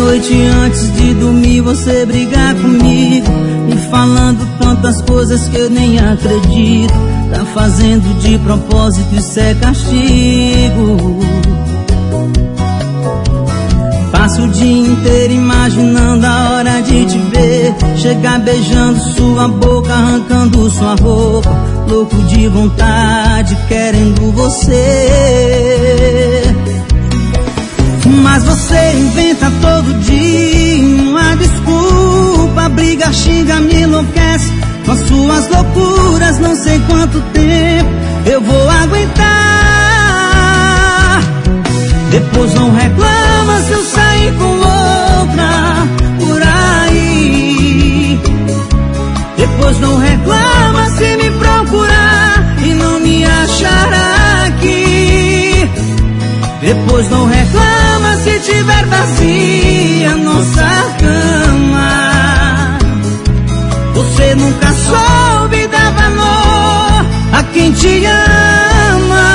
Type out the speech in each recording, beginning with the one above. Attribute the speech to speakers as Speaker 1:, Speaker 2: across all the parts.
Speaker 1: noite antes de dormir você brigar comigo, me falando tantas coisas que eu nem acredito. Tá fazendo de propósito, isso é castigo. Passo o dia inteiro imaginando a hora de te ver, chegar beijando sua boca, arrancando sua roupa, louco de vontade, querendo você. Mas você inventa todo dia uma desculpa, briga, xinga, me enlouquece com as suas loucuras. Não sei quanto tempo eu vou aguentar. Depois não reclama se eu sair com outra por aí. Depois não reclama se me procurar e não me achar aqui. Depois não reclama se tiver vazia nossa cama. Você nunca soube dar valor a quem te ama.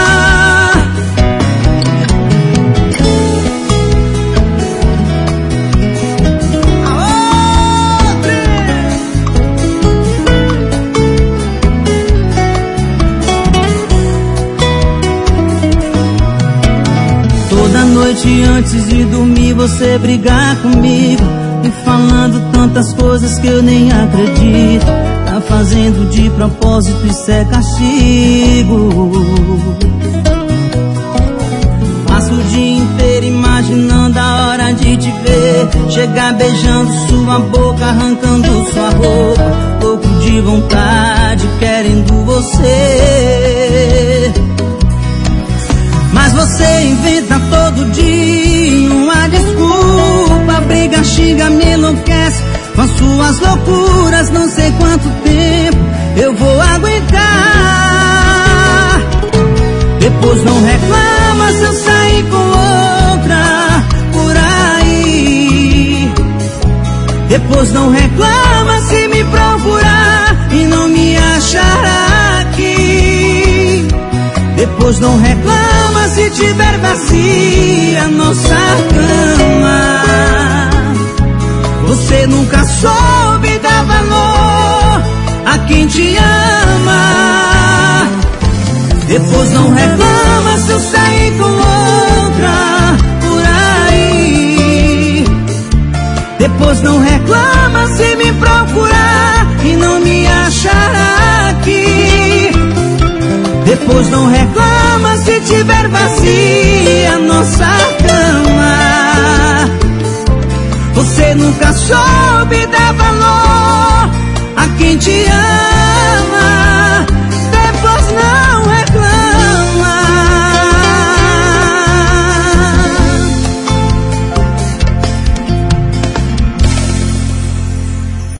Speaker 1: Toda noite antes de dormir você brigar comigo, me falando tantas coisas que eu nem acredito. Tá fazendo de propósito, isso é castigo. Passo o dia inteiro imaginando a hora de te ver, chegar beijando sua boca, arrancando sua roupa, louco de vontade, querendo você. Mas você inventa todo dia uma desculpa, briga, xinga, me enlouquece com as suas loucuras. Não sei quanto tempo eu vou aguentar. Depois não reclama se eu sair com outra por aí. Depois não reclama se me procurar e não me achar aqui. Depois não reclama se tiver vazia nossa cama. Você nunca soube dar valor a quem te ama. Depois não reclama se eu sair com outra por aí. Depois não reclama se me procurar e não me achar aqui. Depois não reclama se tiver vazia nossa cama. Você nunca soube dar valor a quem te ama.